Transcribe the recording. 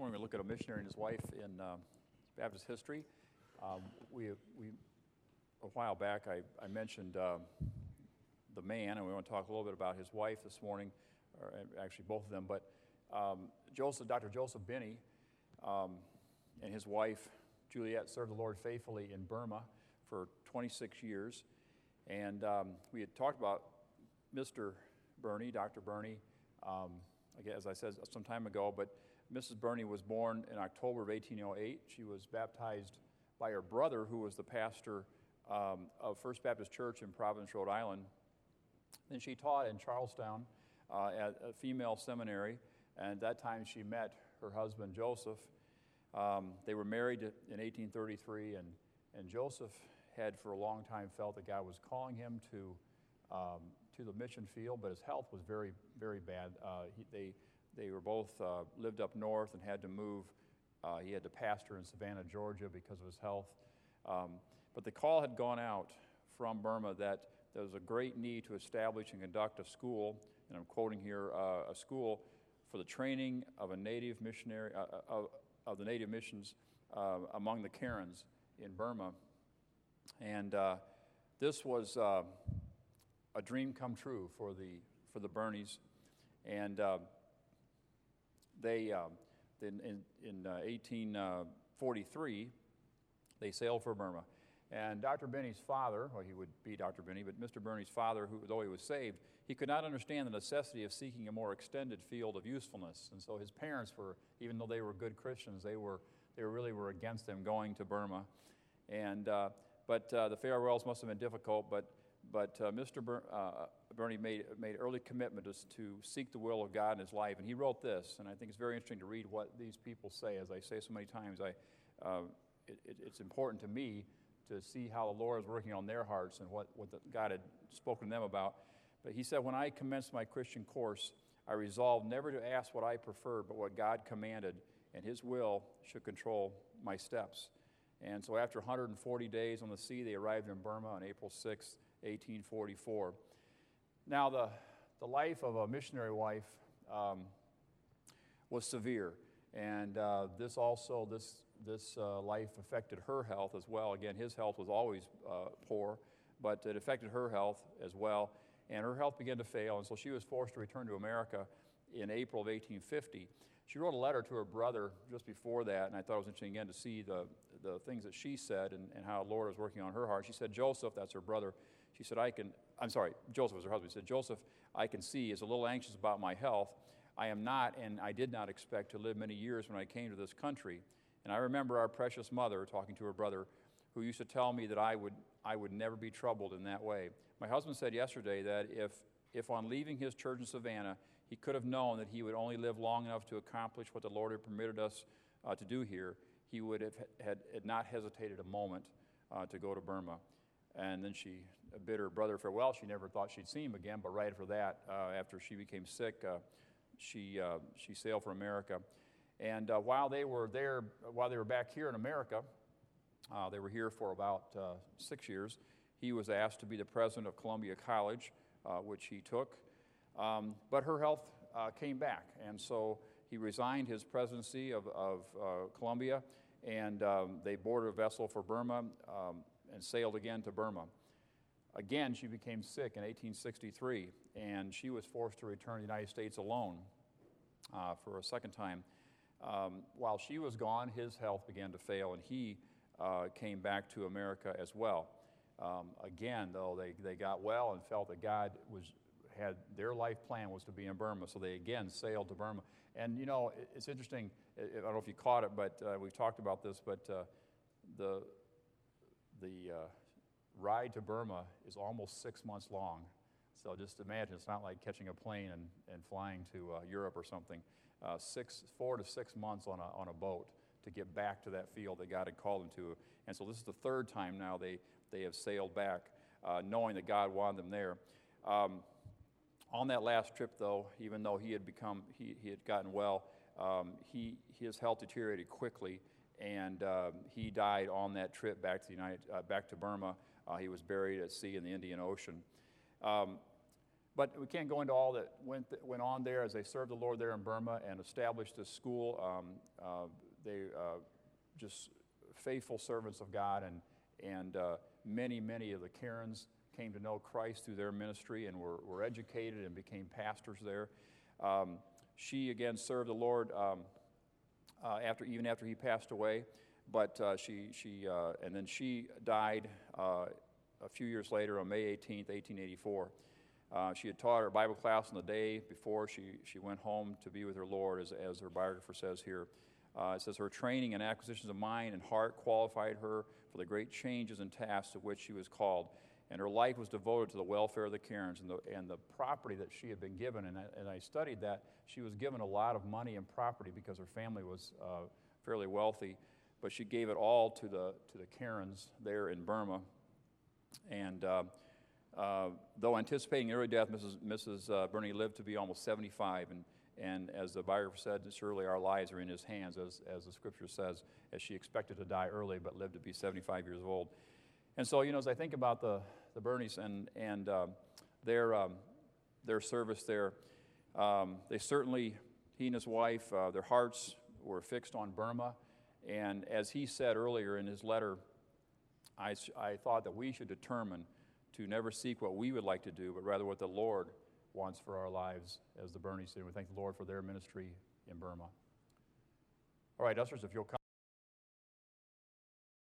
morning we look at a missionary and his wife in Baptist history. We a while back I mentioned the man, and we want to talk a little bit about his wife this morning, or actually both of them. But Dr. Joseph Binney and his wife Juliet served the Lord faithfully in Burma for 26 years, and we had talked about Mr. Burney, Dr. Burney, again, as I said some time ago, but Mrs. Burney was born in October of 1808. She was baptized by her brother, who was the pastor of First Baptist Church in Providence, Rhode Island. Then she taught in Charlestown at a female seminary, and at that time she met her husband, Joseph. They were married in 1833, and Joseph had for a long time felt that God was calling him to the mission field, but his health was very, very bad. They were both lived up north and had to move. He had to pastor in Savannah, Georgia, because of his health. But the call had gone out from Burma that there was a great need to establish and conduct a school, and I'm quoting here, a school for the training of a native missionary, of the native missions among the Karens in Burma. And this was a dream come true for the Burneys. And they in 1843 they sailed for Burma, and Dr. Binney's father, well, he would be Dr. Binney, but Mr. Burney's father, who, though he was saved, he could not understand the necessity of seeking a more extended field of usefulness. And so his parents were, even though they were good Christians, they really were against them going to Burma. And but the farewells must have been difficult. But Mr. Burney made early commitment to seek the will of God in his life, and he wrote this, and I think it's very interesting to read what these people say. As I say so many times, it's important to me to see how the Lord is working on their hearts and what God had spoken to them about. But he said, "When I commenced my Christian course, I resolved never to ask what I preferred, but what God commanded, and his will should control my steps." And so after 140 days on the sea, they arrived in Burma on April 6th, 1844. Now, the life of a missionary wife was severe, and this life affected her health as well. Again, his health was always poor, but it affected her health as well, and her health began to fail, and so she was forced to return to America in April of 1850. She wrote a letter to her brother just before that, and I thought it was interesting again to see the things that she said and how the Lord was working on her heart. She said, "Joseph," that's her brother, she said, Joseph was her husband. She said, "Joseph, I can see, is a little anxious about my health. I am not, and I did not expect to live many years when I came to this country. And I remember our precious mother," talking to her brother, "who used to tell me that I would never be troubled in that way. My husband said yesterday that if on leaving his church in Savannah, he could have known that he would only live long enough to accomplish what the Lord had permitted us to do here, he would have had not hesitated a moment to go to Burma." And then she bid her brother farewell. She never thought she'd see him again, but right after that, after she became sick, she sailed for America. And while they were back here in America, they were here for about 6 years, he was asked to be the president of Columbia College, which he took. But her health came back, and so he resigned his presidency of Columbia, and they boarded a vessel for Burma and sailed again to Burma. Again, she became sick in 1863, and she was forced to return to the United States alone for a second time. While she was gone, his health began to fail, and he came back to America as well. Again, though, they got well and felt that God had their life plan was to be in Burma, so they again sailed to Burma. And you know, it's interesting. I don't know if you caught it, but we've talked about this. But the ride to Burma is almost 6 months long. So just imagine, it's not like catching a plane and flying to Europe or something. 4 to 6 months on a boat to get back to that field that God had called them to. And so this is the third time now they have sailed back, knowing that God wanted them there. On that last trip, though, even though he had gotten well, his health deteriorated quickly, and he died on that trip back to Burma. He was buried at sea in the Indian Ocean. But we can't go into all that went on there as they served the Lord there in Burma and established this school. just faithful servants of God, and many of the Karens came to know Christ through their ministry and were educated and became pastors there. She again served the Lord even after he passed away, but and then she died a few years later on May 18th, 1884. She had taught her Bible class on the day before she went home to be with her Lord, as her biographer says here. It says, her training and acquisitions of mind and heart qualified her for the great changes and tasks to which she was called, and her life was devoted to the welfare of the Karens and the property that she had been given. And I studied that. She was given a lot of money and property because her family was fairly wealthy, but she gave it all to the Karens there in Burma. And though anticipating early death, Mrs. Burney lived to be almost 75, and as the biographer said, surely our lives are in his hands, as the scripture says, as she expected to die early but lived to be 75 years old. And so, as I think about the Burneys and their service there, they certainly, he and his wife, their hearts were fixed on Burma. And as he said earlier in his letter, I thought that we should determine to never seek what we would like to do, but rather what the Lord wants for our lives, as the Burneys did. We thank the Lord for their ministry in Burma. All right, ushers, if you'll come.